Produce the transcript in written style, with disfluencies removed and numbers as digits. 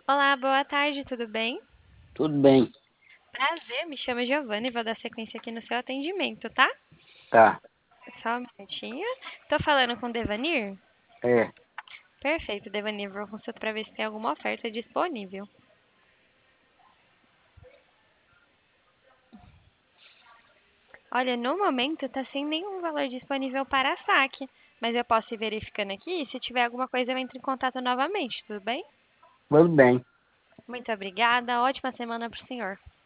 Olá, boa tarde, tudo bem? Tudo bem, Prazer, me chamo Giovanna e vou dar sequência aqui no seu atendimento, tá? tá. Só um minutinho. Tô falando com o Devanir? É, Perfeito, Devanir, vou consultar para ver se tem alguma oferta disponível. Olha, no momento tá sem nenhum valor disponível para saque, mas eu posso ir verificando aqui e se tiver alguma coisa eu entro em contato novamente, tudo bem? tudo bem. Muito obrigada, ótima semana pro senhor.